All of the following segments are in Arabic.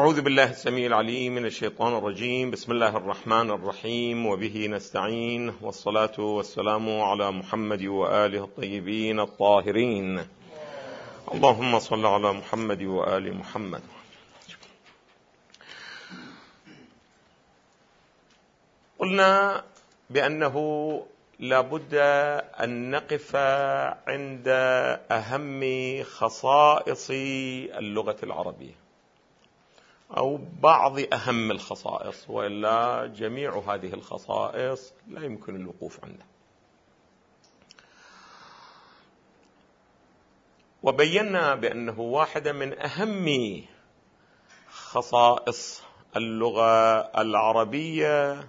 أعوذ بالله السميع العليم من الشيطان الرجيم. بسم الله الرحمن الرحيم، وبه نستعين، والصلاة والسلام على محمد وآله الطيبين الطاهرين. اللهم صل على محمد وآل محمد. قلنا بأنه لا بد أن نقف عند أهم خصائص اللغة العربية، أو بعض أهم الخصائص، وإلا جميع هذه الخصائص لا يمكن الوقوف عندها. وبينا بأنه واحدة من أهم خصائص اللغة العربية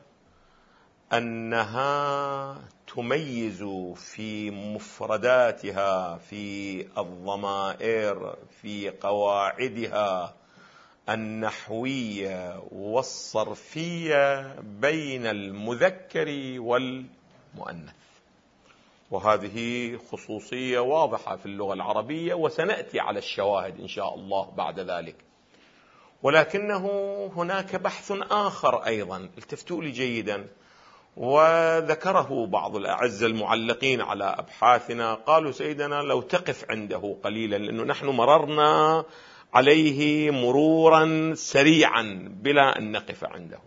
أنها تميز في مفرداتها، في الضمائر، في قواعدها النحوية والصرفية بين المذكر والمؤنث، وهذه خصوصية واضحة في اللغة العربية، وسنأتي على الشواهد إن شاء الله بعد ذلك. ولكنه هناك بحث آخر أيضا، التفتوا لي جيدا، وذكره بعض الأعزة المعلقين على أبحاثنا، قالوا سيدنا لو تقف عنده قليلا، لأنه نحن مررنا عليه مرورا سريعا بلا أن نقف عنده،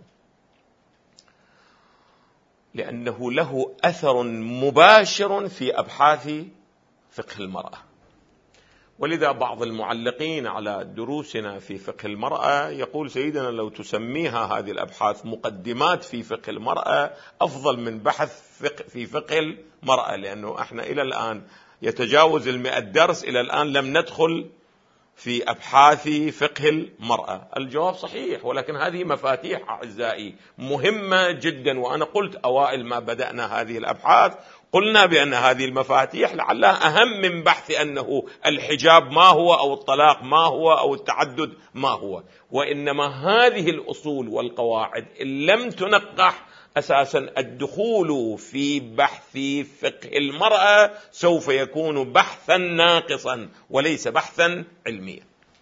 لأنه له أثر مباشر في أبحاث فقه المرأة. ولذا بعض المعلقين على دروسنا في فقه المرأة يقول سيدنا لو تسميها هذه الأبحاث مقدمات في فقه المرأة أفضل من بحث في فقه المرأة، لأنه احنا إلى الآن يتجاوز 100 درس، إلى الآن لم ندخل في أبحاث فقه المرأة. الجواب صحيح، ولكن هذه مفاتيح أعزائي مهمة جدا، وأنا قلت أوائل ما بدأنا هذه الأبحاث قلنا بأن هذه المفاتيح لعلها أهم من بحث أنه الحجاب ما هو، أو الطلاق ما هو، أو التعدد ما هو. وإنما هذه الأصول والقواعد إن لم تنقح أساسا الدخول في بحث فقه المرأة سوف يكون بحثا ناقصا وليس بحثا علميا.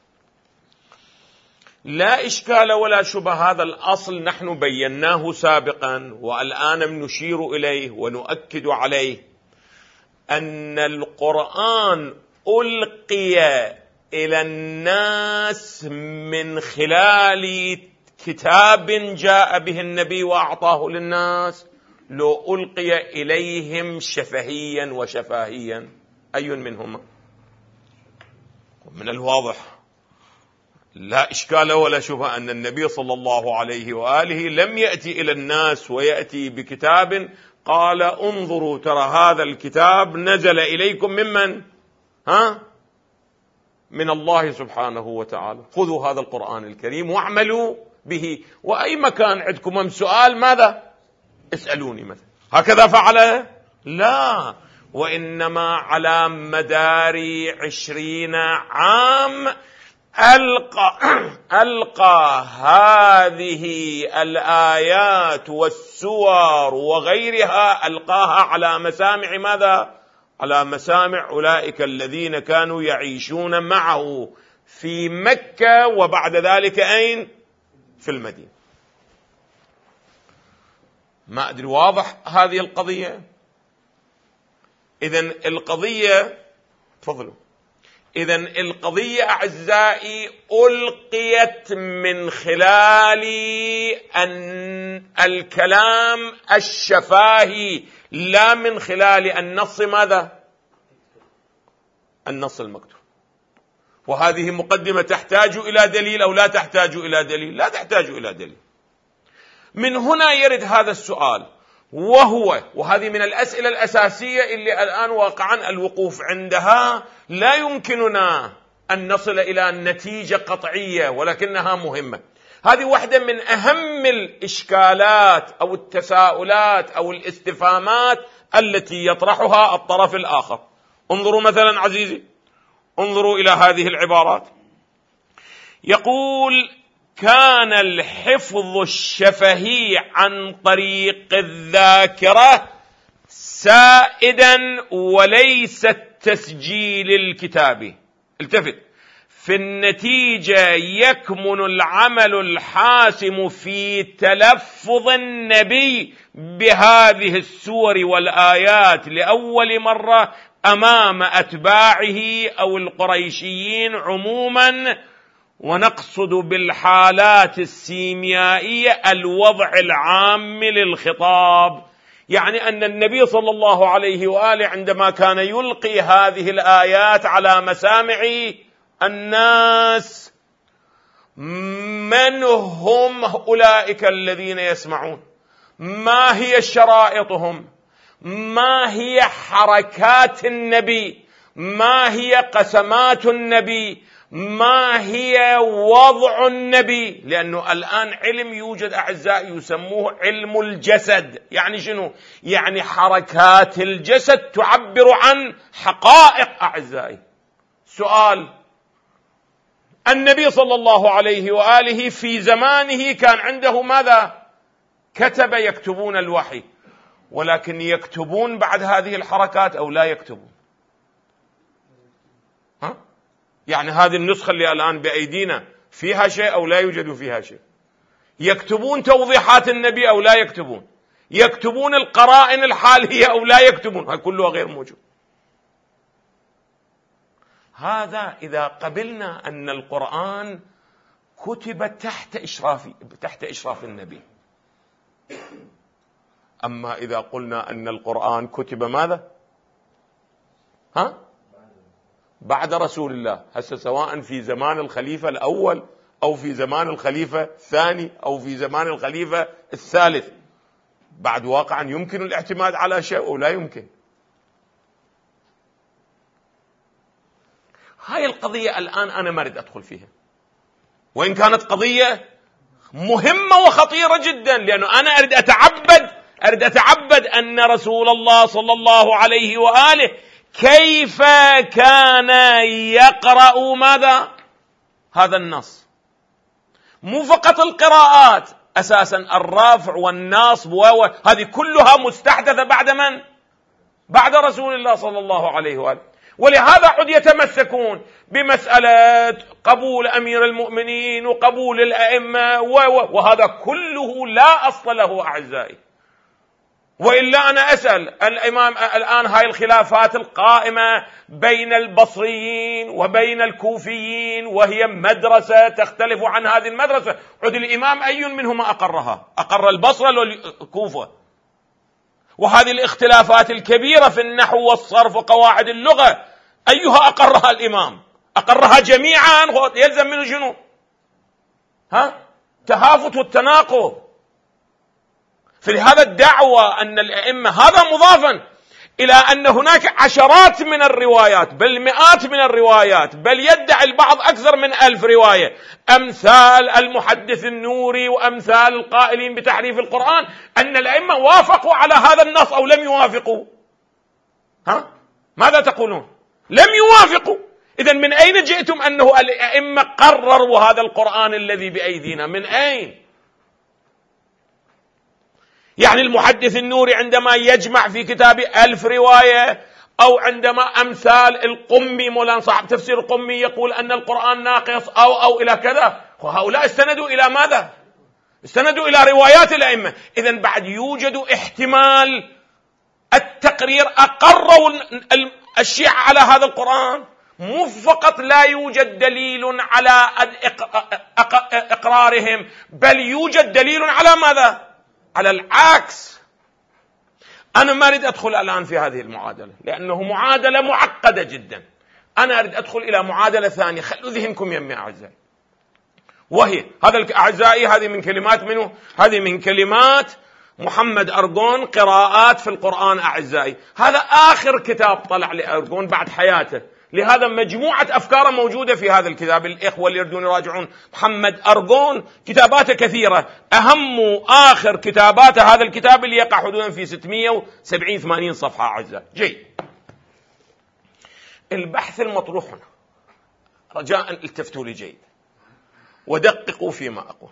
لا إشكال ولا شبه، هذا الأصل نحن بيناه سابقا، والآن نشير إليه ونؤكد عليه، أن القرآن ألقي إلى الناس من خلال كتاب جاء به النبي وأعطاه للناس، لو ألقي إليهم شفهيا وشفاهيا أي منهما؟ من الواضح لا إشكال ولا شبهة أن النبي صلى الله عليه وآله لم يأتي إلى الناس ويأتي بكتاب قال انظروا ترى هذا الكتاب نزل إليكم ممن؟ من الله سبحانه وتعالى، خذوا هذا القرآن الكريم واعملوا به، وأي مكان عندكم سؤال ماذا؟ اسألوني مثلا. هكذا فعل؟ لا، وإنما على مدار 20 عام ألقى هذه الآيات والسور وغيرها، ألقاها على مسامع ماذا؟ على مسامع أولئك الذين كانوا يعيشون معه في مكة، وبعد ذلك أين؟ في المدينة. ما أدري واضح هذه القضية؟ إذن القضية، تفضلوا، إذن القضية أعزائي ألقيت من خلال أن الكلام الشفاهي، لا من خلال النص ماذا؟ النص المكتوب. وهذه مقدمة تحتاج إلى دليل أو لا تحتاج إلى دليل؟ لا تحتاج إلى دليل. من هنا يرد هذا السؤال، وهذه من الأسئلة الأساسية اللي الآن واقعا الوقوف عندها لا يمكننا أن نصل إلى نتيجة قطعية، ولكنها مهمة. هذه واحدة من أهم الإشكالات أو التساؤلات أو الاستفهامات التي يطرحها الطرف الآخر. انظروا مثلا عزيزي، انظروا إلى هذه العبارات، يقول كان الحفظ الشفهي عن طريق الذاكرة سائدا وليس التسجيل الكتابي. التفت، في النتيجة يكمن العمل الحاسم في تلفظ النبي بهذه السور والآيات لأول مرة أمام أتباعه أو القريشيين عموما، ونقصد بالحالات السيميائية الوضع العام للخطاب. يعني أن النبي صلى الله عليه وآله عندما كان يلقي هذه الآيات على مسامع الناس، من هم أولئك الذين يسمعون؟ ما هي شرائطهم؟ ما هي حركات النبي؟ ما هي قسمات النبي؟ ما هي وضع النبي؟ لأنه الآن علم يوجد أعزائي يسموه علم الجسد. يعني شنو؟ يعني حركات الجسد تعبر عن حقائق أعزائي. سؤال: النبي صلى الله عليه وآله في زمانه كان عنده ماذا؟ كتب يكتبون الوحي، ولكن يكتبون بعد هذه الحركات أو لا يكتبون؟ يعني هذه النسخة اللي الآن بأيدينا فيها شيء أو لا يوجد فيها شيء؟ يكتبون توضيحات النبي أو لا يكتبون؟ يكتبون القرائن الحالية أو لا يكتبون؟ هذا كله غير موجود. هذا إذا قبلنا أن القرآن كتب تحت إشراف النبي. أما إذا قلنا أن القرآن كتب ماذا؟ بعد رسول الله، هسه سواء في زمان الخليفة الأول أو في زمان الخليفة الثاني أو في زمان الخليفة الثالث، بعد واقعا يمكن الاعتماد على شيء أو لا يمكن. هاي القضية الآن أنا ما أريد أدخل فيها، وإن كانت قضية مهمة وخطيرة جدا، لأنه أنا أريد أتعبد أن رسول الله صلى الله عليه وآله كيف كان يقرأ ماذا؟ هذا النص. مو فقط القراءات، أساسا الرافع والنصب هذه كلها مستحدثة بعد من؟ بعد رسول الله صلى الله عليه وآله. ولهذا عد يتمسكون بمسألة قبول أمير المؤمنين وقبول الأئمة وهذا كله لا أصل له أعزائي. وإلا أنا أسأل الإمام الآن هاي الخلافات القائمة بين البصريين وبين الكوفيين وهي مدرسة تختلف عن هذه المدرسة، عد الإمام أي منهما أقرها؟ أقر البصرة والكوفة؟ وهذه الاختلافات الكبيرة في النحو والصرف وقواعد اللغة أيها أقرها الإمام؟ أقرها جميعا؟ يلزم منه شنو؟ تهافت والتناقض. فلهذا الدعوة أن الأئمة، هذا مضافا إلى أن هناك عشرات من الروايات بل مئات من الروايات، بل يدعي البعض أكثر من 1000 رواية، أمثال المحدث النوري وأمثال القائلين بتحريف القرآن، أن الأئمة وافقوا على هذا النص أو لم يوافقوا؟ ماذا تقولون؟ لم يوافقوا. إذن من أين جئتم أنه الأئمة قرروا هذا القرآن الذي بأيدينا؟ من أين؟ يعني المحدث النوري عندما يجمع في كتابه 1000 رواية، أو عندما أمثال القمي مولانا صاحب تفسير القمي يقول أن القرآن ناقص أو إلى كذا، وهؤلاء استندوا إلى ماذا؟ استندوا إلى روايات الأئمة. إذن بعد يوجد احتمال التقرير أقروا الشيعة على هذا القرآن. مو فقط لا يوجد دليل على إقرارهم، بل يوجد دليل على ماذا؟ على العكس. أنا ما أريد أدخل الآن في هذه المعادلة لأنه معادلة معقدة جدا. أنا أريد أدخل إلى معادلة ثانية، خلوا ذهنكم يمي أعزائي، وهي هذا أعزائي، هذه من كلمات منه؟ هذه من كلمات محمد أرغون، قراءات في القرآن أعزائي. هذا آخر كتاب طلع لأرغون بعد حياته، لهذا مجموعة أفكار موجودة في هذا الكتاب. الإخوة اللي يريدون يراجعون محمد أرغون كتاباته كثيرة، أهم آخر كتاباته هذا الكتاب اللي يقع حدودا في 670-80 صفحة أعزائي. جيد، البحث المطروح هنا، رجاء التفتوا لي جيد ودققوا فيما أقول،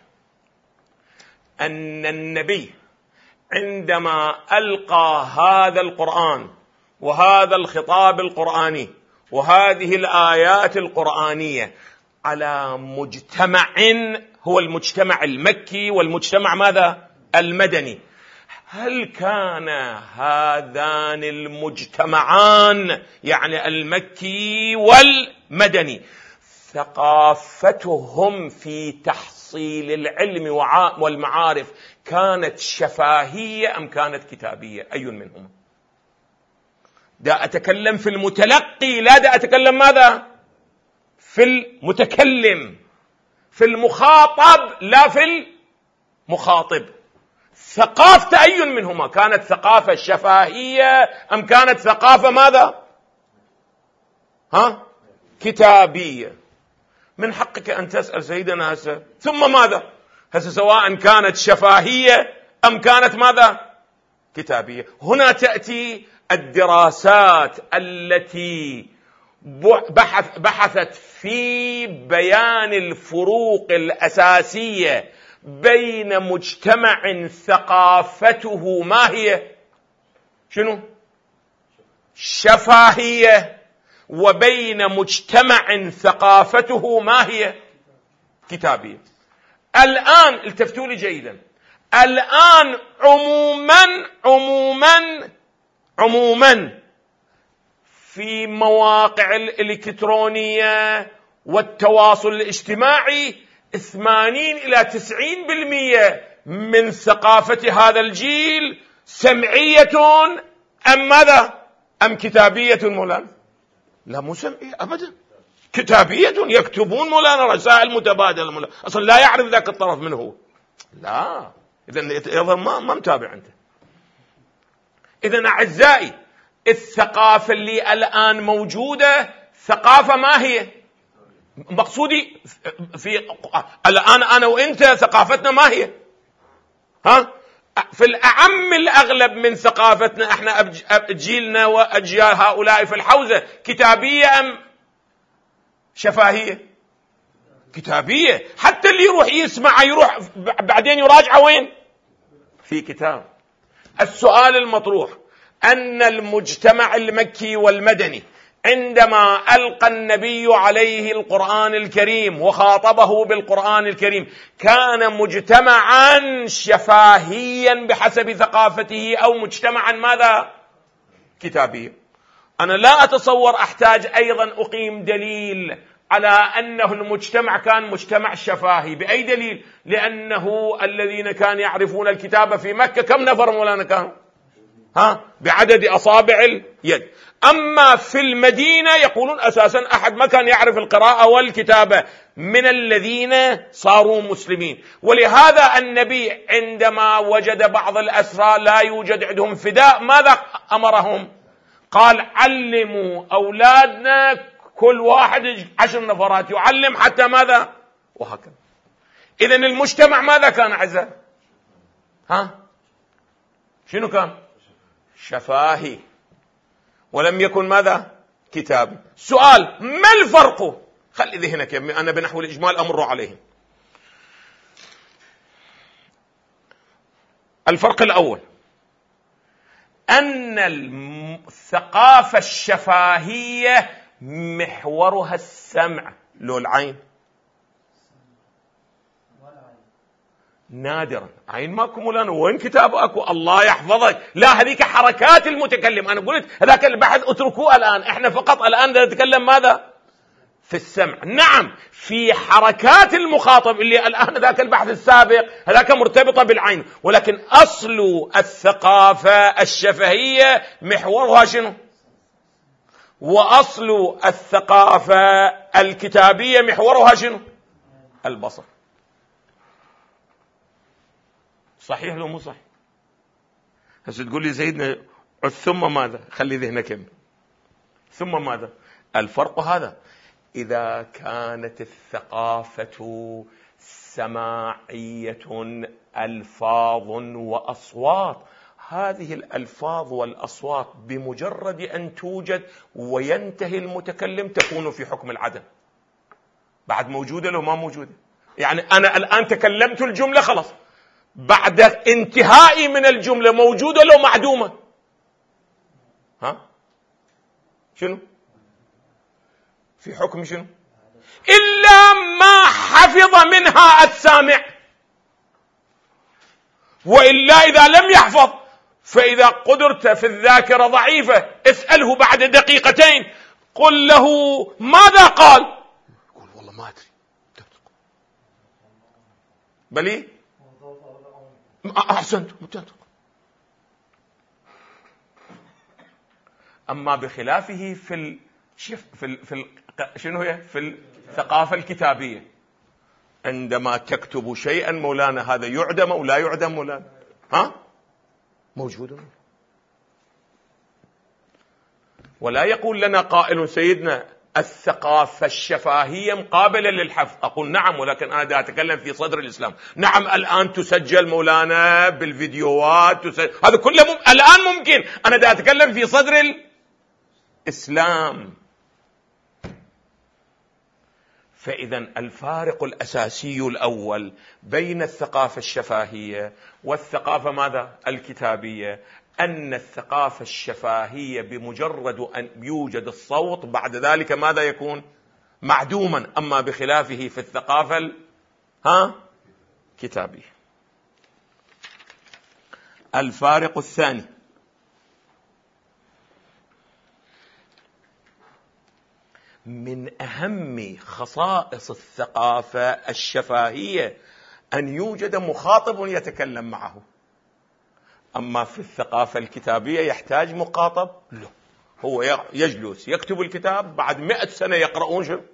أن النبي عندما ألقى هذا القرآن وهذا الخطاب القرآني وهذه الآيات القرآنية على مجتمع هو المجتمع المكي والمجتمع ماذا؟ المدني. هل كان هذان المجتمعان يعني المكي والمدني ثقافتهم في تحصيل العلم والمعارف كانت شفاهية أم كانت كتابية؟ أي منهم؟ دا أتكلم في المتلقي، لا دا أتكلم ماذا؟ في المتكلم، في المخاطب لا في المخاطب. ثقافة أي منهما؟ كانت ثقافة شفاهية أم كانت ثقافة ماذا؟ كتابية. من حقك أن تسأل سيدنا هسه ثم ماذا؟ هسه سواء كانت شفاهية أم كانت ماذا؟ كتابية. هنا تأتي الدراسات التي بحثت في بيان الفروق الأساسية بين مجتمع ثقافته ما هي؟ شنو؟ شفاهية، وبين مجتمع ثقافته ما هي؟ كتابية. الآن التفتوا لي جيدا، الآن عموما في مواقع الإلكترونية والتواصل الاجتماعي 80 إلى 90% من ثقافة هذا الجيل سمعية أم ماذا؟ أم كتابية مولانا؟ لا، مو سمعية أبدا، كتابية. يكتبون مولانا رسائل متبادلة مولانا، أصلا لا يعرف ذاك الطرف من هو. لا، إذن ما متابع أنت. إذن أعزائي، الثقافة اللي الآن موجودة ثقافة ما هي؟ مقصودي في الآن أنا وإنت ثقافتنا ما هي؟ في الأعم الأغلب من ثقافتنا إحنا جيلنا وأجيال هؤلاء في الحوزة كتابية أم شفاهية؟ كتابية. حتى اللي يروح يسمع يروح بعدين يراجع وين؟ في كتاب. السؤال المطروح أن المجتمع المكي والمدني عندما ألقى النبي عليه القرآن الكريم وخاطبه بالقرآن الكريم كان مجتمعا شفاهيا بحسب ثقافته أو مجتمعا ماذا؟ كتابيا. أنا لا أتصور أحتاج أيضا أقيم دليل على أنه المجتمع كان مجتمع شفاهي. بأي دليل؟ لأنه الذين كانوا يعرفون الكتابة في مكة كم نفر مولانا كانوا؟ بعدد أصابع اليد. أما في المدينة يقولون أساسا أحد ما كان يعرف القراءة والكتابة من الذين صاروا مسلمين. ولهذا النبي عندما وجد بعض الأسرى لا يوجد عندهم فداء ماذا أمرهم؟ قال علموا أولادنا، كل واحد 10 نفرات يعلم حتى ماذا؟ وهكذا. إذن المجتمع ماذا كان أعزائي؟ شنو كان؟ شفاهي، ولم يكن ماذا؟ كتابي. سؤال: ما الفرق؟ خلي ذهنك يا أنا بنحو الإجمال أمر عليهم. الفرق الأول أن الثقافة الشفاهية محورها السمع، لو العين نادرا. عين ماكو مولانا، وين كتاب اكو؟ الله يحفظك. لا، هذيك حركات المتكلم. انا قلت هذاك البحث اتركوه الان، احنا فقط الان نتكلم ماذا؟ في السمع. نعم، في حركات المخاطب اللي الان ذاك البحث السابق هذاك مرتبطه بالعين، ولكن اصل الثقافه الشفهيه محورها شنو؟ واصل الثقافه الكتابيه محورها شنو؟ البصر. صحيح لو مو صحيح؟ هسه تقول لي سيدنا ثم ماذا؟ خلي ذهنك يمين. ثم ماذا؟ الفرق هذا: إذا كانت الثقافة سماعية ألفاظ وأصوات، هذه الألفاظ والأصوات بمجرد أن توجد وينتهي المتكلم تكون في حكم العدم. بعد موجودة لو ما موجودة. يعني أنا الآن تكلمت الجملة خلاص، بعد انتهائي من الجملة موجودة لو معدومة؟ شنو؟ في حكم شنو؟ إلا ما حفظ منها السامع، وإلا إذا لم يحفظ، فإذا قدرت في الذاكرة ضعيفة اسأله بعد دقيقتين قل له ماذا قال، يقول والله ما أدري، بلي أحسنت. أما بخلافه شنو هي في الثقافة الكتابية، عندما تكتب شيئا مولانا هذا يعدم أو لا يعدم مولانا؟ موجود. ولا يقول لنا قائل سيدنا الثقافة الشفاهية مقابلة للحفظ. أقول نعم، ولكن أنا دا أتكلم في صدر الإسلام. نعم الآن تسجل مولانا بالفيديوهات، هذا كله الآن ممكن. أنا دا أتكلم في صدر الإسلام. فإذا الفارق الأساسي الأول بين الثقافة الشفاهية والثقافة ماذا؟ الكتابية، أن الثقافة الشفاهية بمجرد أن يوجد الصوت بعد ذلك ماذا يكون؟ معدوما. أما بخلافه في الثقافة كتابية. الفارق الثاني من أهم خصائص الثقافة الشفاهية أن يوجد مخاطب يتكلم معه. أما في الثقافة الكتابية يحتاج مخاطب؟ لا، هو يجلس يكتب الكتاب، بعد 100 سنة يقرؤون شو؟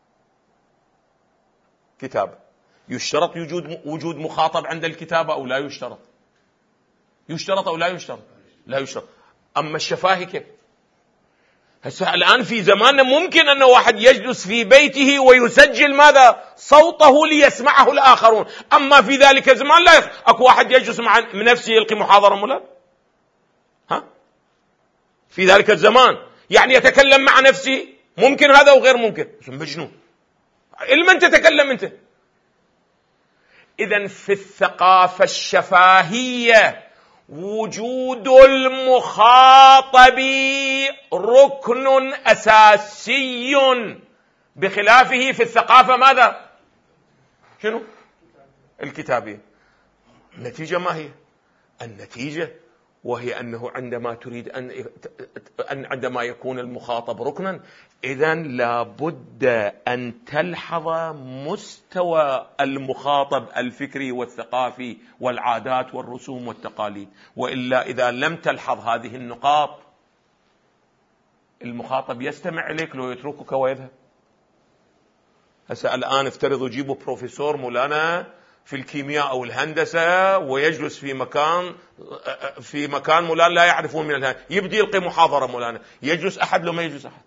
كتاب. يشترط وجود مخاطب عند الكتابة أو لا يشترط؟ يشترط أو لا يشترط؟ لا يشترط. أما الشفاهي كيف؟ هسه الآن في زماننا ممكن أن واحد يجلس في بيته ويسجل ماذا؟ صوته ليسمعه الآخرون. أما في ذلك الزمان لا أكو واحد يجلس مع نفسه يلقي محاضرة مولا؟ في ذلك الزمان يعني يتكلم مع نفسه، ممكن هذا وغير ممكن. مجنون. لمن تتكلم أنت؟ إذن في الثقافة الشفاهية وجود المخاطب ركن أساسي، بخلافه في الثقافة ماذا؟ شنو؟ الكتابية. النتيجة ما هي؟ النتيجة وهي أنه عندما تريد عندما يكون المخاطب ركنا، إذن لابد أن تلحظ مستوى المخاطب الفكري والثقافي والعادات والرسوم والتقاليد، وإلا إذا لم تلحظ هذه النقاط المخاطب يستمع إليك لو يتركك ويذهب. هسه الآن افترضوا جيبوا بروفيسور مولانا في الكيمياء أو الهندسة ويجلس في مكان مولانا لا يعرفون من الهندسة، يبدي يلقي محاضرة مولانا، يجلس أحد لو ما يجلس أحد؟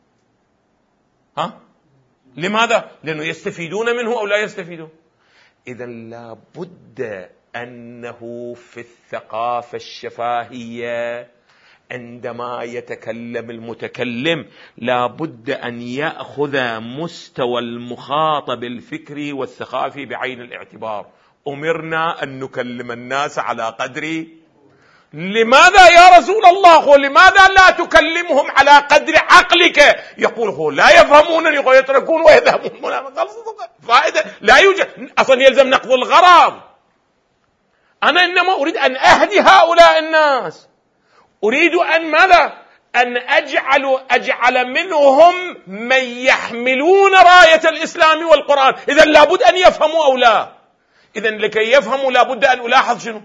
لماذا؟ لأنه يستفيدون منه أو لا يستفيدون. إذن لا بد أنه في الثقافة الشفاهية عندما يتكلم المتكلم لا بد أن يأخذ مستوى المخاطب الفكري والثقافي بعين الاعتبار. أمرنا أن نكلم الناس على قدر. لماذا يا رسول الله؟ لماذا لا تكلمهم على قدر عقلك؟ يقول هو لا يفهمونني ويتركون ويذهبون. فائدة لا يوجد، أصلا يلزم نقض الغرض. أنا إنما أريد أن أهدي هؤلاء الناس، أريد أن ماذا؟ أن أجعل منهم من يحملون راية الإسلام والقرآن. إذن لابد أن يفهموا أو لا؟ إذن لكي يفهموا لابد أن ألاحظ شنو؟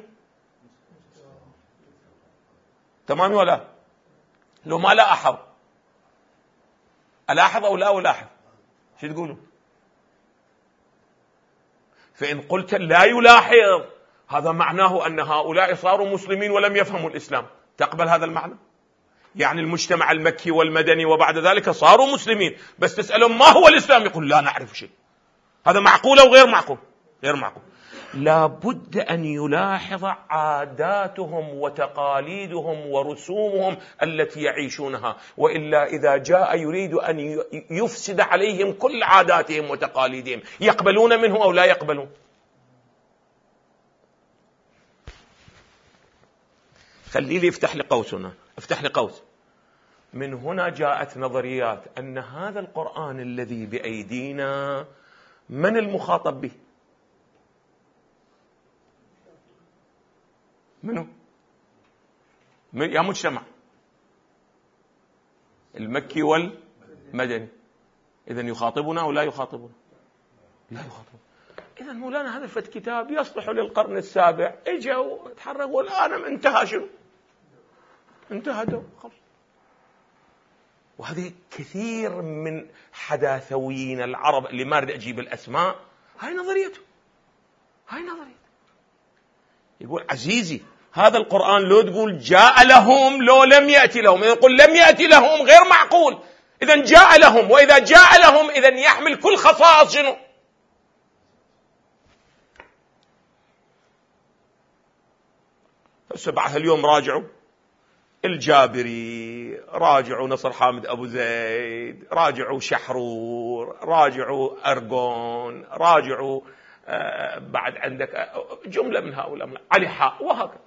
تمام ولا؟ لو ما لا ألاحظ أو لا ألاحظ؟ شو تقولوا؟ فإن قلت لا يلاحظ هذا معناه أن هؤلاء صاروا مسلمين ولم يفهموا الإسلام. تقبل هذا المعنى؟ يعني المجتمع المكي والمدني وبعد ذلك صاروا مسلمين، بس تسألهم ما هو الإسلام يقول لا نعرف شيء. هذا معقول أو غير معقول؟ غير معقول. لا بد أن يلاحظ عاداتهم وتقاليدهم ورسومهم التي يعيشونها، وإلا إذا جاء يريد أن يفسد عليهم كل عاداتهم وتقاليدهم يقبلون منه أو لا يقبلون؟ خلي لي افتح لي قوس هنا، افتح لي قوس. من هنا جاءت نظريات أن هذا القرآن الذي بأيدينا من المخاطب به؟ منه؟ يا مجتمع المكي والمدني. إذن يخاطبنا ولا يخاطبنا؟ لا يخاطبنا. إذن مولانا هذا فت كتاب يصلح للقرن السابع، اجوا تحرقوا الآن انتهى. شنو انتهى دور خلاص. وهذه كثير من حداثويين العرب اللي ما أريد أجيب الأسماء، هاي نظريته. يقول عزيزي هذا القرآن لو تقول جاء لهم لو لم يأتي لهم، إذا يقول لم يأتي لهم غير معقول. إذن جاء لهم، وإذا جاء لهم إذن يحمل كل خصائص شنو؟ بعد اليوم راجعوا الجابري، راجعوا نصر حامد أبو زيد، راجعوا شحرور، راجعوا أرغون، راجعوا بعد عندك جملة من هؤلاء علي حاء، وهكذا.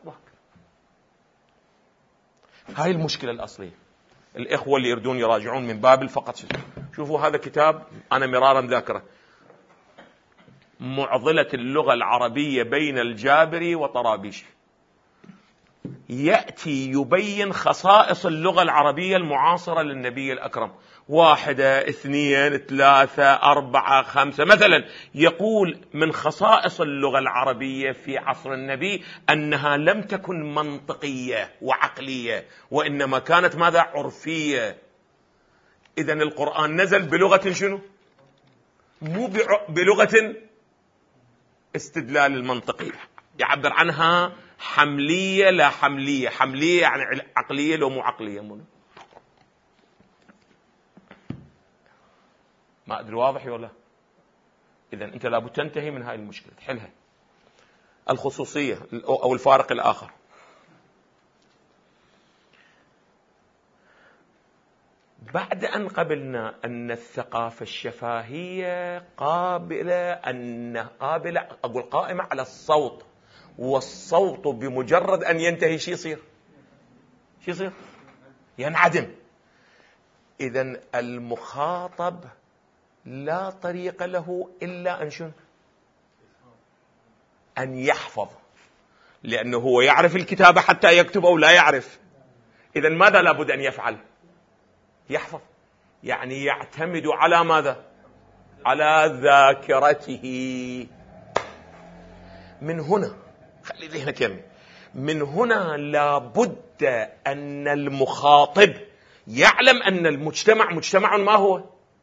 هاي المشكلة الأصلية. الإخوة اللي يردون يراجعون من بابل فقط. شوفوا هذا كتاب أنا مرارا ذاكره، معضلة اللغة العربية بين الجابري وطرابيشي. يأتي يبين خصائص اللغة العربية المعاصرة للنبي الأكرم، 1 2 3 4 5 مثلا. يقول من خصائص اللغة العربية في عصر النبي أنها لم تكن منطقية وعقلية، وإنما كانت ماذا؟ عرفية. إذن القرآن نزل بلغة شنو؟ مو بلغة استدلال المنطقية، يعبر عنها حملية لا حملية. حملية يعني عقلية لو مو عقلية. ما أدري واضح ولا؟ إذن أنت لابد تنتهي من هاي المشكلة، تحلها. الخصوصية أو الفارق الآخر. بعد أن قبلنا أن الثقافة الشفاهية قائمة على الصوت، والصوت بمجرد أن ينتهي شو يصير؟ ينعدم. إذن المخاطب لا طريق له إلا أن يحفظ، لأنه هو يعرف الكتابة حتى يكتب أو لا يعرف. إذن ماذا لابد أن يفعل؟ يحفظ، يعني يعتمد على ماذا؟ على ذاكرته. من هنا خلي ذهنك يمين، من هنا لابد أن المخاطب يعلم أن المجتمع مجتمع ما هو؟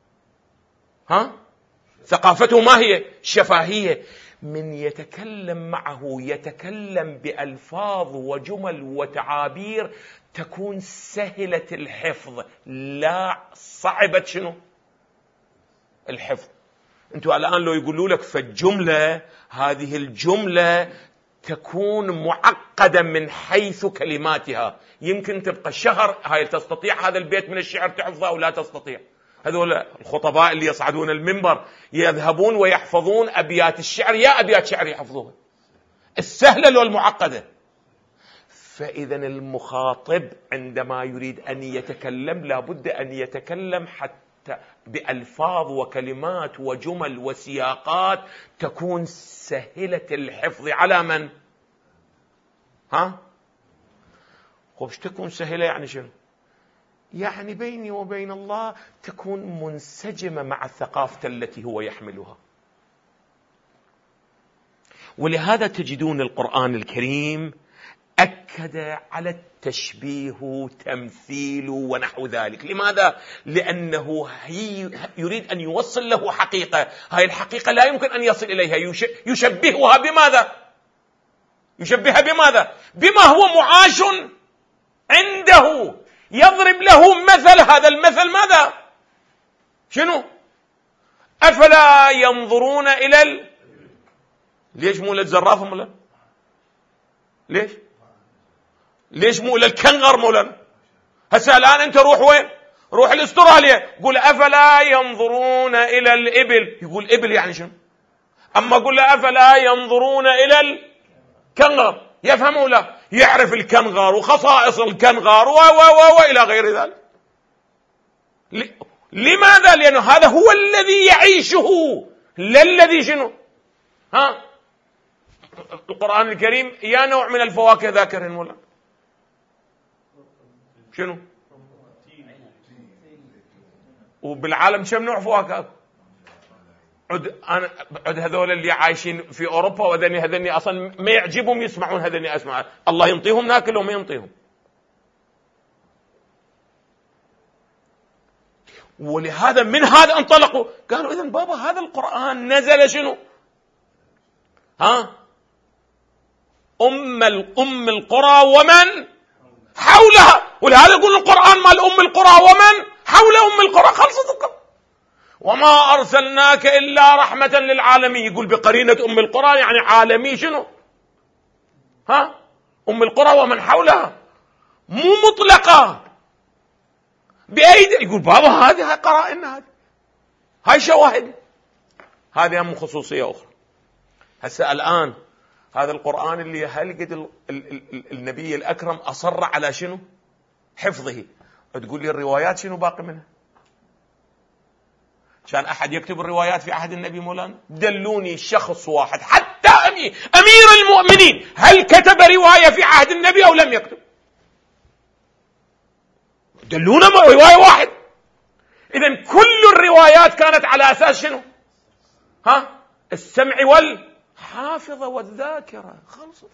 ثقافته ما هي؟ شفاهية. من يتكلم معه يتكلم بألفاظ وجمل وتعابير تكون سهلة الحفظ، لا صعبة شنو؟ الحفظ. انتوا الآن لو يقولوا لك فالجملة، هذه الجملة تكون معقدة من حيث كلماتها، يمكن تبقى شهر هاي تستطيع هذا البيت من الشعر تحفظه أو لا تستطيع. هذول الخطباء اللي يصعدون المنبر يذهبون ويحفظون أبيات الشعر، يا أبيات شعر يحفظوها، السهلة لو المعقدة. فإذا المخاطب عندما يريد أن يتكلم لابد أن يتكلم حتى بألفاظ وكلمات وجمل وسياقات تكون سهلة الحفظ على من؟ خوش تكون سهلة يعني شنو؟ يعني بيني وبين الله تكون منسجمة مع الثقافة التي هو يحملها. ولهذا تجدون القرآن الكريم أكد على التشبيه تمثيل ونحو ذلك. لماذا؟ لأنه يريد أن يوصل له حقيقة، هاي الحقيقة لا يمكن أن يصل إليها، يشبهها بماذا؟ يشبهها بماذا؟ بما هو معاش عنده، يضرب له مثل. هذا المثل ماذا؟ شنو؟ أفلا ينظرون إلى ليش مو للزراف مولانا؟ ليش مو للكنغر مولانا؟ هسه الآن أنت روح وين؟ روح الأستراليا، قول أفلا ينظرون إلى الإبل، يقول إبل يعني شنو؟ أما قل أفلا ينظرون إلى الكنغر، يفهم ولا يعرف الكنغر وخصائص الكنغر وإلى غير ذلك. لماذا؟ لأنه هذا هو الذي يعيشه، لا الذي شنو؟ القرآن الكريم يا نوع من الفواكه ذاكر ولا شنو؟ وبالعالم كم نوع فواكه؟ عد هذول اللي عايشين في أوروبا، وهذني أصلا ما يعجبهم يسمعون هذني أسمع، الله ينطيهم ناكل وما ينطيهم. ولهذا من هذا انطلقوا قالوا إذن بابا هذا القرآن نزل شنو؟ أم القرى ومن حولها. ولهذا يقول القرآن مال أم القرى ومن حول أم القرى، خلصت القرآن. وما أرسلناك إلا رحمة للعالمين، يقول بقرينة أم القرى يعني عالمي شنو؟ أم القرى ومن حولها، مو مطلقة بأيدي. يقول بابا هذه قرائن، هاي شواهد، هذه هم خصوصية أخرى. هسه الآن هذا القرآن اللي هل قد النبي الأكرم أصر على شنو؟ حفظه. تقول لي الروايات شنو باقي منها؟ كان أحد يكتب الروايات في عهد النبي مولانا؟ دلوني شخص واحد، حتى أمير المؤمنين، هل كتب رواية في عهد النبي أو لم يكتب؟ دلونا رواية واحد. إذن كل الروايات كانت على أساس شنو؟ السمع والحافظة والذاكرة، خلصت.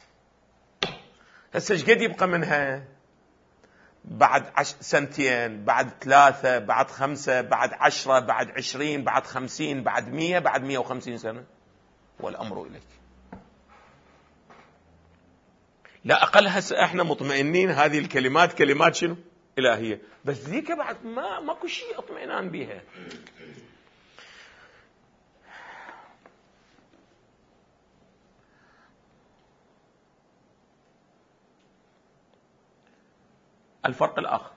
هسه ايش قد يبقى منها؟ بعد سنتين، بعد 3، بعد 5، بعد 10، بعد 20، بعد 50، بعد 100، بعد 150 سنة، والأمر إليك. لا أقل هسه احنا مطمئنين هذه الكلمات كلمات شنو؟ إلهية، بس ذيك بعد ماكو شيء اطمئنان بها. الفرق الآخر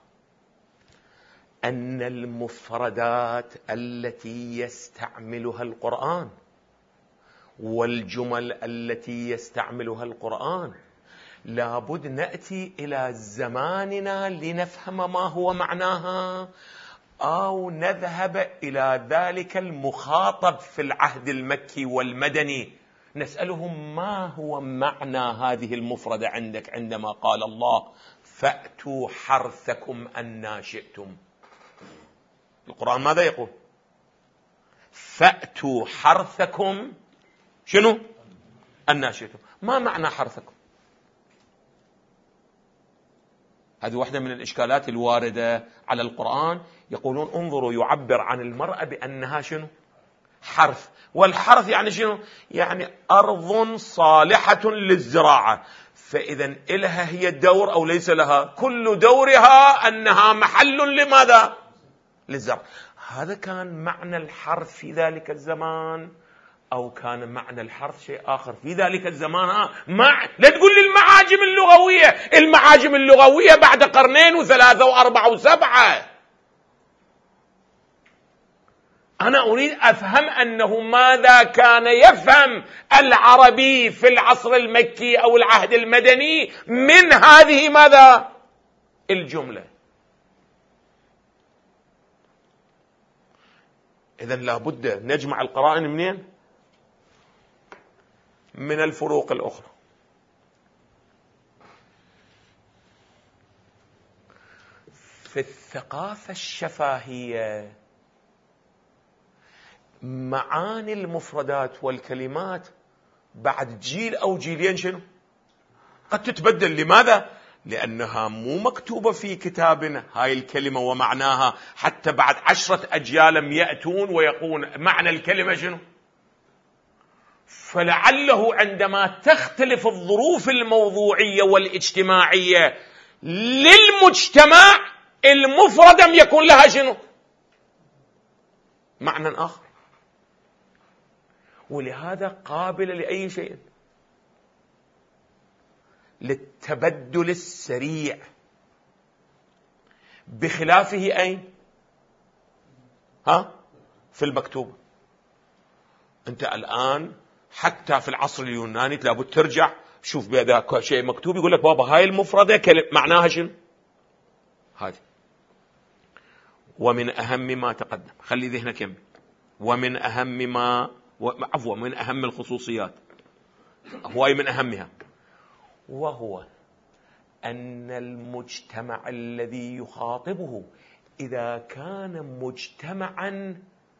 أن المفردات التي يستعملها القرآن والجمل التي يستعملها القرآن لابد نأتي إلى زماننا لنفهم ما هو معناها، أو نذهب إلى ذلك المخاطب في العهد المكي والمدني نسألهم ما هو معنى هذه المفردة عندك عندما قال الله فأتوا حرثكم أنّا شئتم. القرآن ماذا يقول؟ فأتوا حرثكم شنو؟ أنّا شئتم. ما معنى حرثكم؟ هذه واحدة من الإشكالات الواردة على القرآن. يقولون انظروا يعبر عن المرأة بأنها شنو؟ حرث. والحرث يعني شنو؟ يعني أرض صالحة للزراعة، فإذا إلها هي دور أو ليس لها؟ كل دورها أنها محل لماذا؟ للزرع. هذا كان معنى الحرث في ذلك الزمان، أو كان معنى الحرث شيء آخر في ذلك الزمان؟ لا تقول لي المعاجم اللغوية. المعاجم اللغوية بعد 2 و3 و4 و7. أنا أريد أفهم أنه ماذا كان يفهم العربي في العصر المكي أو العهد المدني من هذه ماذا؟ الجملة. إذن لابد نجمع القرائن منين؟ من الفروق الأخرى. في الثقافة الشفاهية معاني المفردات والكلمات بعد جيل أو جيلين شنو؟ قد تتبدل. لماذا؟ لأنها مو مكتوبة في كتابنا هاي الكلمة ومعناها، حتى بعد 10 أجيال يأتون ويقول معنى الكلمة شنو. فلعله عندما تختلف الظروف الموضوعية والاجتماعية للمجتمع المفردة يكون لها شنو؟ معنى آخر. ولهذا قابل لأي شيء، للتبدل السريع، بخلافه أين؟ في المكتوب. أنت الآن حتى في العصر اليوناني لابد ترجع شوف بهذا شيء مكتوب يقول لك بابا هاي المفردة معناها شنو؟ هذه. ومن أهم ما تقدم، خلي ذهنك يمي، ومن أهم ما عفوا من أهم الخصوصيات، هو من أهمها، وهو أن المجتمع الذي يخاطبه إذا كان مجتمعا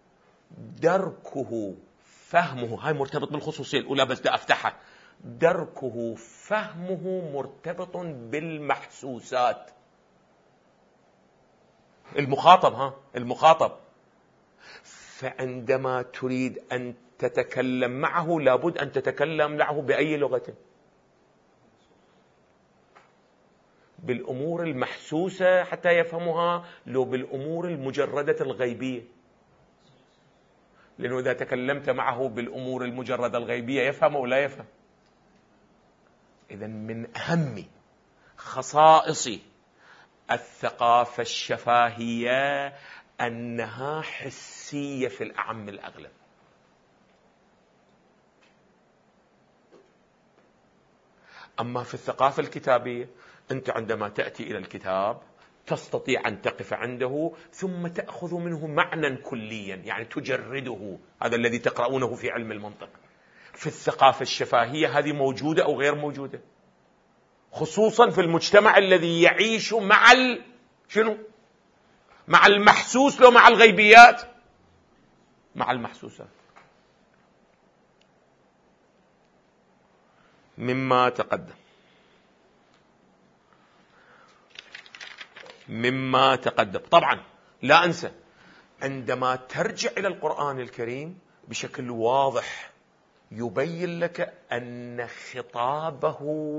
دركه فهمه، هاي مرتبط بالخصوصية الأولى بس دا أفتحها، دركه فهمه مرتبط بالمحسوسات. المخاطب فعندما تريد أن تتكلم معه لابد أن تتكلم معه بأي لغة؟ بالأمور المحسوسة حتى يفهمها، لو بالأمور المجردة الغيبية؟ لأنه إذا تكلمت معه بالأمور المجردة الغيبية يفهم أو لا يفهم. إذن من أهم خصائص الثقافة الشفاهية أنها حسية في الأعم الأغلب. أما في الثقافة الكتابية أنت عندما تأتي إلى الكتاب تستطيع أن تقف عنده ثم تأخذ منه معنى كليا، يعني تجرده، هذا الذي تقرؤونه في علم المنطق. في الثقافة الشفاهية هذه موجودة أو غير موجودة؟ خصوصا في المجتمع الذي يعيش مع شنو؟ مع المحسوس لو مع الغيبيات؟ مع المحسوسات. مما تقدم طبعا لا أنسى، عندما ترجع إلى القرآن الكريم بشكل واضح يبين لك أن خطابه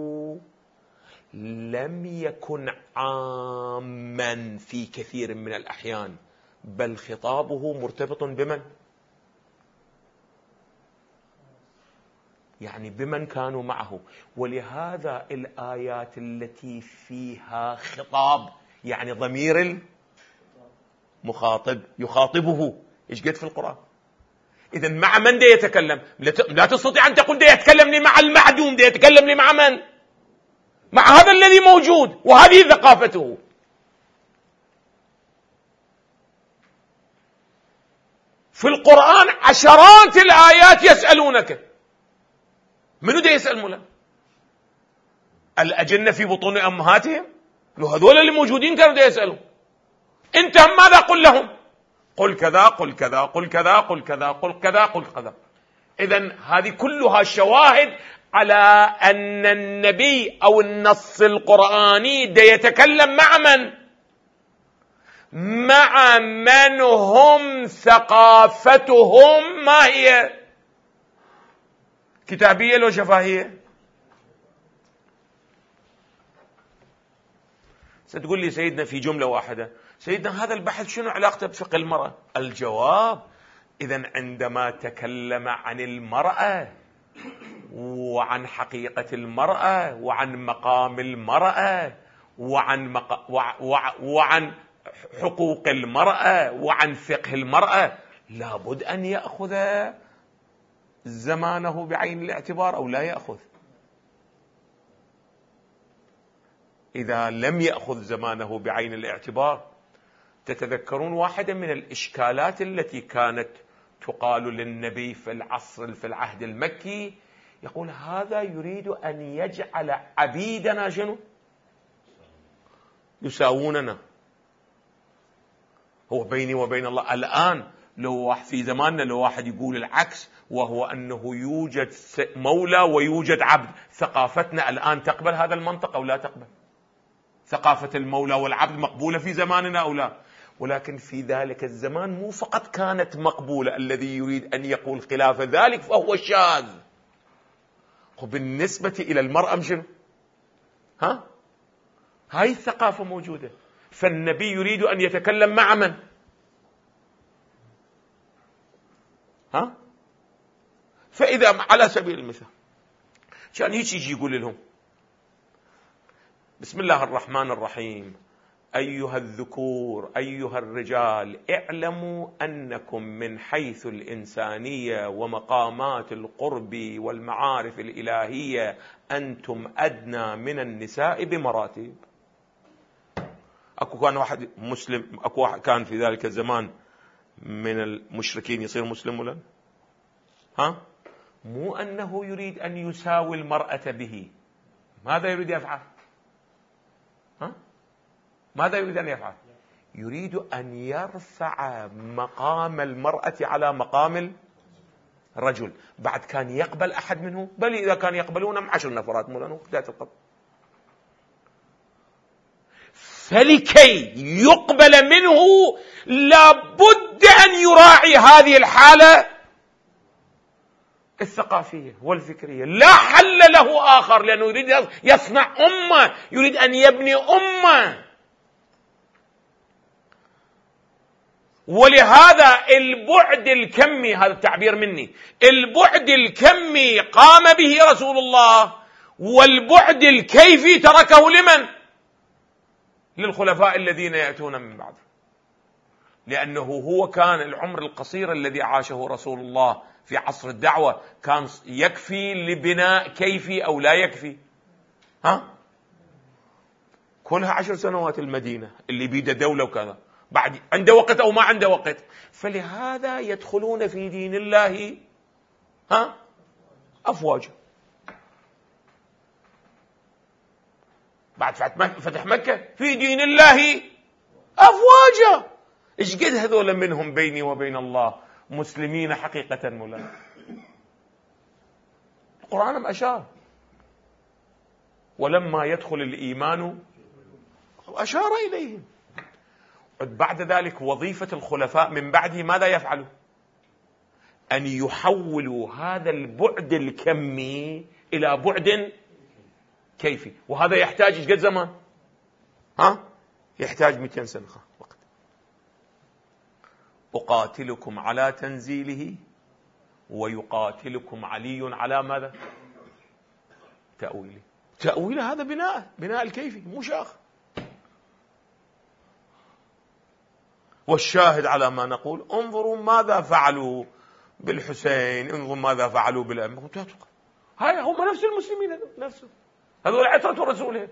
لم يكن عاما في كثير من الأحيان، بل خطابه مرتبط بمن؟ يعني بمن كانوا معه. ولهذا الآيات التي فيها خطاب يعني ضمير المخاطب يخاطبه إيش قد في القرآن؟ إذن مع من دي يتكلم؟ لا تستطيع أن تقول دي يتكلم لي مع المعدوم، دي يتكلم لي مع من؟ مع هذا الذي موجود، وهذه ثقافته. في القرآن عشرات الآيات يسألونك، منو دي يسأل مولا؟ الأجنة في بطون أمهاتهم؟ لو هذول اللي موجودين كانوا دي يسألوا. انت ماذا قل لهم؟ قل كذا قل كذا قل كذا قل كذا قل كذا قل كذا. إذن هذه كلها شواهد على أن النبي أو النص القرآني ده يتكلم مع من؟ مع من هم ثقافتهم ما هي؟ كتابية لو شفاهية؟ ستقول لي سيدنا في جملة واحدة، سيدنا هذا البحث شنو علاقته بفقه المرأة؟ الجواب: إذن عندما تكلم عن المرأة وعن حقيقة المرأة وعن مقام المرأة وعن حقوق المرأة وعن فقه المرأة لابد أن يأخذ زمانه بعين الاعتبار أو لا يأخذ. إذا لم يأخذ زمانه بعين الاعتبار، تتذكرون واحدة من الإشكالات التي كانت تقال للنبي في العهد المكي، يقول هذا يريد أن يجعل عبيدنا شنو؟ يساووننا. هو بيني وبين الله الآن لو في زماننا لو واحد يقول العكس، وهو أنه يوجد مولى ويوجد عبد، ثقافتنا الآن تقبل هذا المنطق أو لا تقبل؟ ثقافة المولى والعبد مقبولة في زماننا أو لا؟ ولكن في ذلك الزمان مو فقط كانت مقبولة، الذي يريد أن يقول خلاف ذلك فهو شاذ. وبالنسبة إلى المرأة شنو؟ هاي الثقافة موجودة. فالنبي يريد أن يتكلم مع من؟ فإذا على سبيل المثال كان يجي يقول لهم بسم الله الرحمن الرحيم: أيها الذكور أيها الرجال اعلموا أنكم من حيث الإنسانية ومقامات القرب والمعارف الإلهية أنتم أدنى من النساء بمراتب. أكو كان واحد مسلم، أكو واحد كان في ذلك الزمان من المشركين يصير مسلم ولا؟ مو أنه يريد أن يساوي المرأة به. ماذا يريد يفعل؟ ماذا يريد أن يفعل؟ يريد أن يرفع مقام المرأة على مقام الرجل. بعد كان يقبل أحد منه؟ بل إذا كان يقبلون 10 نفرات مولانا بداية القبل. فلكي يقبل منه لابد أن يراعي هذه الحالة الثقافية والفكرية. لا حل له آخر، لأنه يريد يصنع أمة، يريد أن يبني أمة. ولهذا البعد الكمي، هذا التعبير مني، البعد الكمي قام به رسول الله، والبعد الكيفي تركه لمن؟ للخلفاء الذين يأتون من بعده. لأنه هو كان العمر القصير الذي عاشه رسول الله في عصر الدعوة كان يكفي لبناء كيفي أو لا يكفي؟ كلها 10 سنوات المدينة اللي بيده دولة وكذا، بعد عنده وقت أو ما عنده وقت. فلهذا يدخلون في دين الله أفواجا. بعد فتح مكة في دين الله أفواجا. إيش قد هذول منهم بيني وبين الله مسلمين حقيقة مولانا؟ القرآن أشار ولما يدخل الإيمان أشار إليهم. بعد ذلك وظيفة الخلفاء من بعده ماذا يفعلوا؟ أن يحولوا هذا البعد الكمي إلى بعد كيفي. وهذا يحتاج إيش قد زمان؟ يحتاج 200 سنة وقت. أقاتلكم على تنزيله ويقاتلكم علي على ماذا؟ تأويله. تأويله هذا بناء الكيفي مو شاخ. والشاهد على ما نقول انظروا ماذا فعلوا بالحسين، انظروا ماذا فعلوا بالأئمة. هاي هم نفس المسلمين، نفسه هذول عترة رسوله.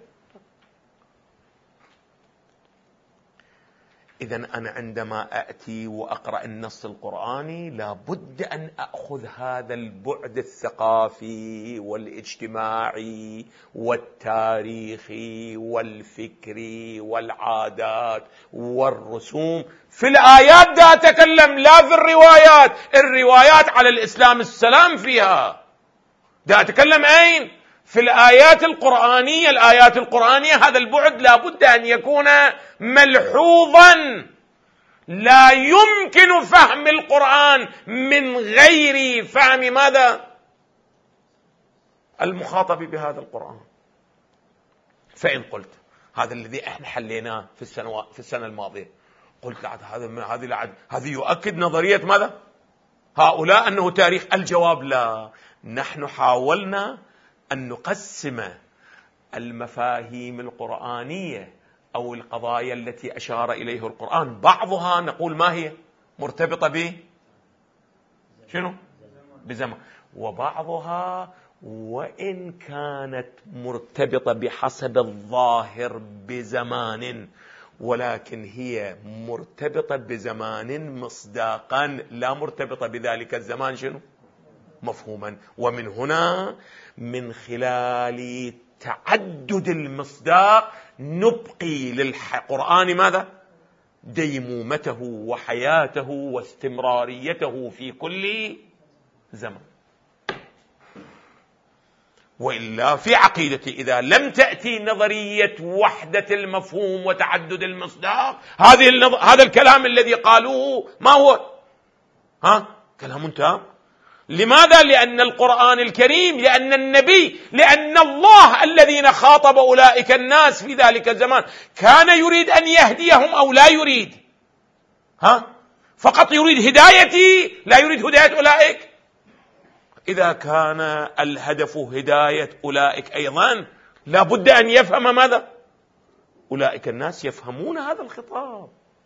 إذن أنا عندما أأتي وأقرأ النص القرآني لابد أن أخذ هذا البعد الثقافي والاجتماعي والتاريخي والفكري والعادات والرسوم. في الآيات دا أتكلم، لا في الروايات. الروايات على الإسلام السلام فيها. دا أتكلم أين؟ في الآيات القرآنية. الآيات القرآنية هذا البعد لابد أن يكون ملحوظا. لا يمكن فهم القرآن من غير فهم ماذا؟ المخاطب بهذا القرآن. فإن قلت هذا الذي احنا حليناه في السنة الماضية، قلت هذا يؤكد نظرية ماذا؟ هؤلاء أنه تاريخ. الجواب لا. نحن حاولنا أن نقسم المفاهيم القرآنية أو القضايا التي أشار إليه القرآن. بعضها نقول ما هي مرتبطة شنو؟ بزمان. وبعضها وإن كانت مرتبطة بحسب الظاهر بزمان، ولكن هي مرتبطة بزمان مصداقا، لا مرتبطة بذلك الزمان شنو؟ مفهوما. ومن هنا من خلال تعدد المصداق نبقي للقرآن ماذا؟ ديمومته وحياته واستمراريته في كل زمن. وإلا في عقيدتي إذا لم تأتي نظرية وحدة المفهوم وتعدد المصداق، هذا الكلام الذي قالوه ما هو؟ كلام تام. لماذا؟ لأن القرآن الكريم، لأن النبي، لأن الله الذين خاطب أولئك الناس في ذلك الزمان كان يريد أن يهديهم أو لا يريد؟ فقط يريد هدايتي، لا يريد هداية أولئك. إذا كان الهدف هداية أولئك أيضا لابد أن يفهم ماذا؟ أولئك الناس يفهمون هذا الخطاب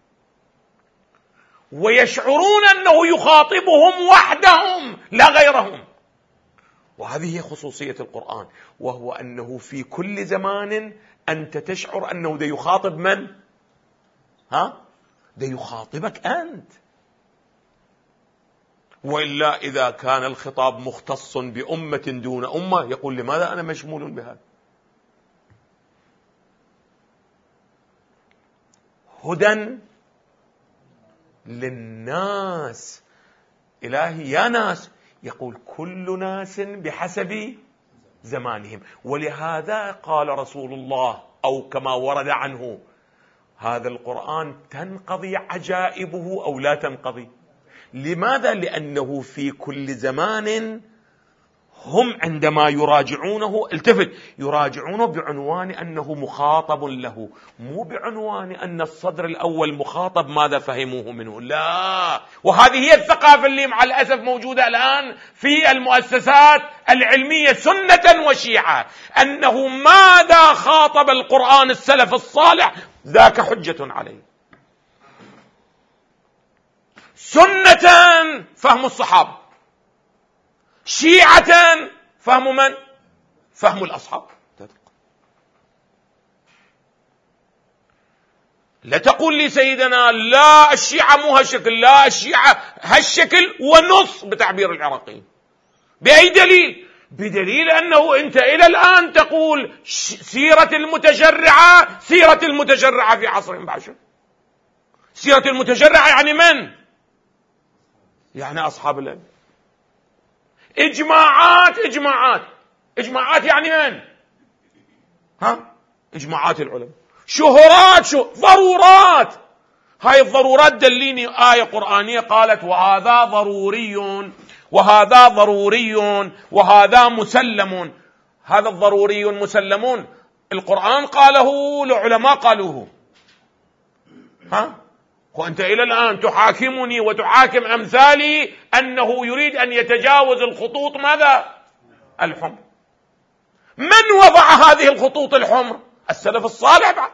ويشعرون أنه يخاطبهم وحدهم لا غيرهم. وهذه هي خصوصية القرآن، وهو أنه في كل زمان أنت تشعر أنه يخاطب من؟ ده يخاطبك أنت. وإلا إذا كان الخطاب مختص بأمة دون أمة يقول لماذا أنا مشمول بهذا؟ هدى للناس. إلهي يا ناس، يقول كل ناس بحسب زمانهم. ولهذا قال رسول الله أو كما ورد عنه: هذا القرآن تنقضي عجائبه أو لا تنقضي. لماذا؟ لأنه في كل زمان هم عندما يراجعونه، التفت، يراجعونه بعنوان أنه مخاطب له، مو بعنوان أن الصدر الأول مخاطب ماذا فهموه منه. لا. وهذه هي الثقافة اللي مع الأسف موجودة الآن في المؤسسات العلمية سنة وشيعة، أنه ماذا خاطب القرآن السلف الصالح ذاك حجة عليه. سنة فهم الصحابة، شيعة فهم من؟ فهم الأصحاب. لا تقول لي سيدنا لا الشيعة مو هالشكل، لا الشيعة هالشكل ونص بتعبير العراقيين. بأي دليل؟ بدليل أنه أنت إلى الآن تقول سيرة المتشرعة، سيرة المتشرعة في عصر باشر. سيرة المتشرعة يعني من؟ يعني أصحاب العلم. إجماعات إجماعات إجماعات يعني من؟ إجماعات العلماء. شهرات ضرورات. هاي الضرورات دليني آية قرآنية قالت وهذا ضروري وهذا ضروري وهذا مسلم. هذا الضروري مسلمون القرآن قاله، العلماء قالوه. وأنت إلى الآن تحاكمني وتحاكم أمثالي أنه يريد أن يتجاوز الخطوط ماذا؟ الحمر. من وضع هذه الخطوط الحمر؟ السلف الصالح بعد.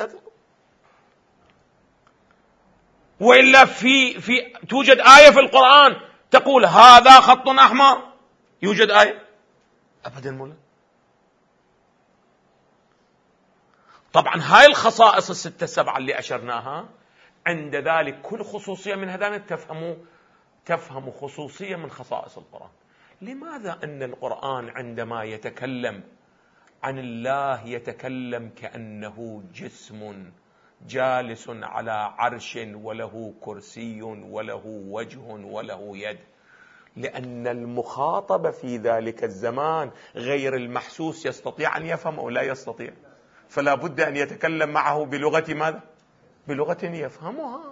وإلا توجد آية في القرآن تقول هذا خط أحمر؟ يوجد آية؟ أبدا مولا. طبعا هاي الخصائص الستة سبعة اللي أشرناها، عند ذلك كل خصوصية من هذان تفهم خصوصية من خصائص القرآن. لماذا أن القرآن عندما يتكلم عن الله يتكلم كأنه جسم جالس على عرش وله كرسي وله وجه وله يد؟ لأن المخاطب في ذلك الزمان غير المحسوس يستطيع أن يفهم أو لا يستطيع، فلا بد أن يتكلم معه بلغة ماذا؟ بلغة يفهمها.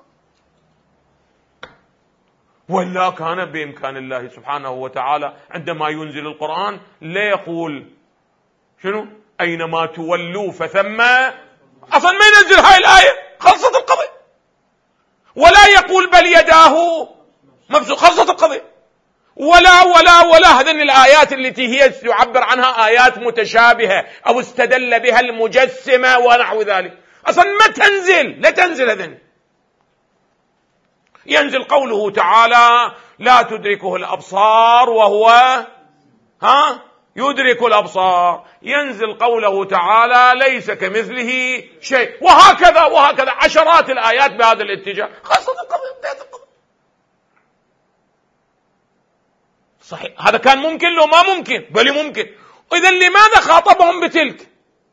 ولا كان بإمكان الله سبحانه وتعالى عندما ينزل القرآن لا يقول شنو؟ أينما تولوا فثم، أصلا ما ينزل هاي الآية، خلصت القضية. ولا يقول بل يداه مبسوط، خلصت القضية. ولا هذين الآيات التي هي يعبر عنها آيات متشابهة أو استدل بها المجسمة ونحو ذلك، أصلا ما تنزل، لا تنزل هذين. ينزل قوله تعالى لا تدركه الأبصار وهو يدرك الأبصار. ينزل قوله تعالى ليس كمثله شيء، وهكذا عشرات الآيات بهذا الاتجاه. خلصت القضية. صحيح هذا كان ممكن لو ما ممكن، بل ممكن. إذن لماذا خاطبهم بتلك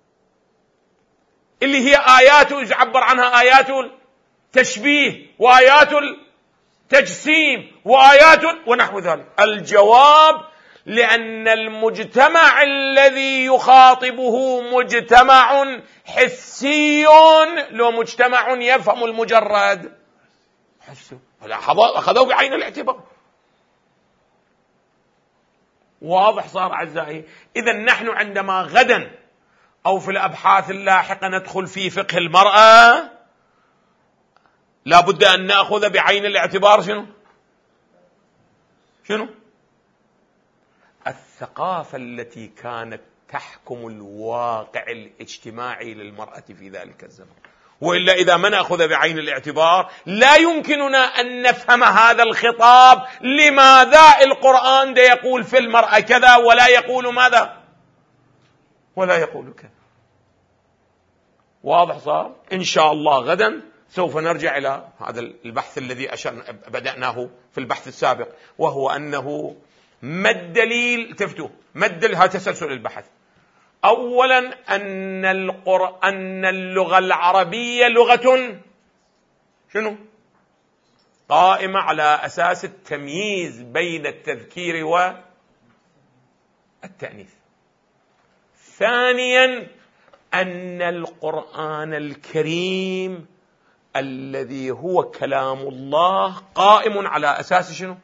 اللي هي آيات يعبر عنها آيات التشبيه وآيات التجسيم وآيات ونحو ذلك؟ الجواب لأن المجتمع الذي يخاطبه مجتمع حسي، لو مجتمع يفهم المجرد حسي، أخذوه بعين الاعتبار. واضح صار أعزائي؟ إذن نحن عندما غدا أو في الأبحاث اللاحقة ندخل في فقه المرأة لا بد أن نأخذ بعين الاعتبار شنو؟ الثقافة التي كانت تحكم الواقع الاجتماعي للمرأة في ذلك الزمن. وإلا إذا ما نأخذ بعين الاعتبار لا يمكننا أن نفهم هذا الخطاب. لماذا القرآن ده يقول في المرأة كذا ولا يقول ماذا؟ ولا يقول كذا. واضح صار؟ إن شاء الله غدا سوف نرجع إلى هذا البحث الذي بدأناه في البحث السابق، وهو أنه ما الدليل؟ تفتوا ما الدليل؟ هذا تسلسل البحث. أولا أن اللغة العربية لغة شنو؟ قائمة على أساس التمييز بين التذكير والتأنيث. ثانيا أن القرآن الكريم الذي هو كلام الله قائم على أساس شنو؟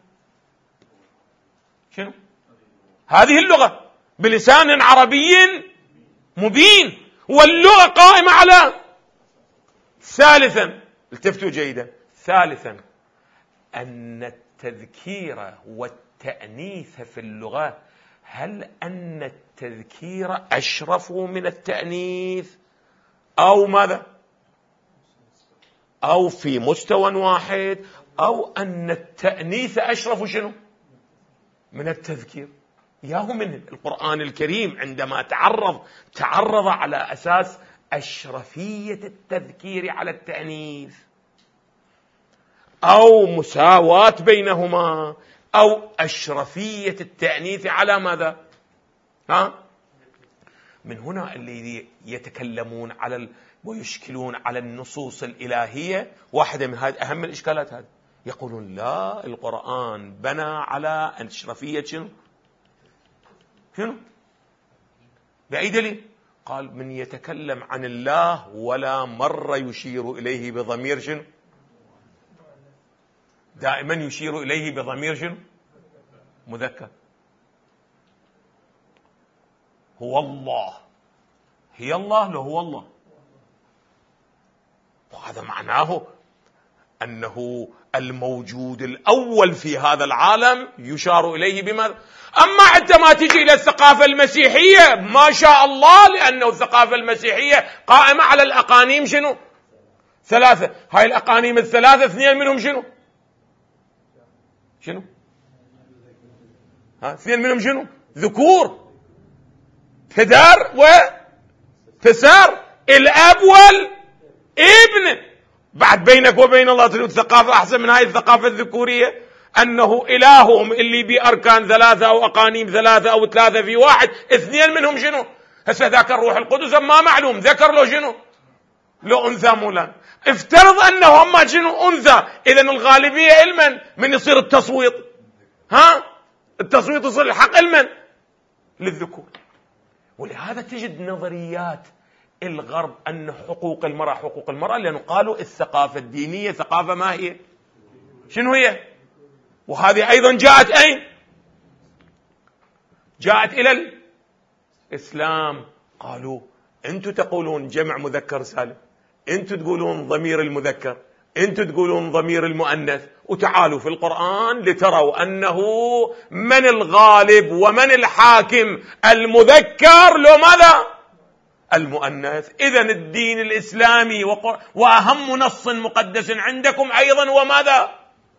هذه اللغة بلسان عربي مبين، واللغة قائمة على. ثالثا التفتوا جيدا، ثالثا أن التذكير والتأنيث في اللغة، هل أن التذكير أشرف من التأنيث أو ماذا؟ أو في مستوى واحد، أو أن التأنيث أشرف شنو من التذكير؟ ياهو من القرآن الكريم عندما تعرض على أساس أشرفية التذكير على التأنيث، أو مساواة بينهما، أو أشرفية التأنيث على ماذا؟ من هنا الذي يتكلمون على ويشكلون على النصوص الإلهية. واحدة من هذه أهم الإشكالات هذه، يقولون لا، القرآن بنى على أشرفية شنو؟ بأي دليل؟ قال من يتكلم عن الله ولا مرة يشير إليه بضمير شنو؟ دائما يشير إليه بضمير شنو؟ مذكر. هو الله، هي الله، لو هو الله. وهذا معناه أنه الموجود الأول في هذا العالم يشار إليه بماذا؟ أما عندما تجي إلى الثقافة المسيحية ما شاء الله، لأنه الثقافة المسيحية قائمة على الأقانيم شنو؟ 3. هاي الأقانيم 3 2 منهم شنو؟ 2 منهم شنو؟ ذكور، تدار وتسار، الأب والابن. بعد بينك وبين الله تريد ثقافة أحسن من هاي الثقافة الذكورية؟ أنه إلههم اللي بأركان 3 أو أقانيم 3 أو 3 في واحد، 2 منهم شنو؟ هسه ذاك الروح القدس ما معلوم ذكر له شنو؟ له أنثى مولا. افترض أنه هم شنو؟ أنثى، إذن الغالبية علما من يصير التصويت؟ التصويت يصير الحق علما للذكور. ولهذا تجد نظريات الغرب أن حقوق المرأة، لأنه قالوا الثقافة الدينية ثقافة ما هي؟ شنو هي؟ وهذه أيضا جاءت أين؟ جاءت إلى الإسلام. قالوا أنتم تقولون جمع مذكر سالم، أنتم تقولون ضمير المذكر، أنتم تقولون ضمير المؤنث، وتعالوا في القرآن لتروا أنه من الغالب ومن الحاكم، المذكر لو ماذا؟ المؤنث. إذن الدين الإسلامي وأهم نص مقدس عندكم أيضا وماذا؟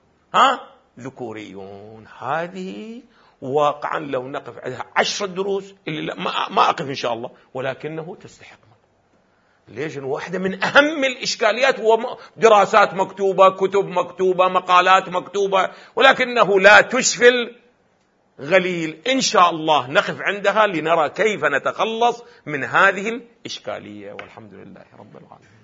ذكوريون. هذه واقعا لو نقف عليها 10 دروس اللي ما أقف إن شاء الله، ولكنه تستحق. ليش؟ واحدة من أهم الإشكاليات هو دراسات مكتوبة، كتب مكتوبة، مقالات مكتوبة، ولكنه لا تشفي الغليل. إن شاء الله نقف عندها لنرى كيف نتخلص من هذه الإشكالية، والحمد لله رب العالمين.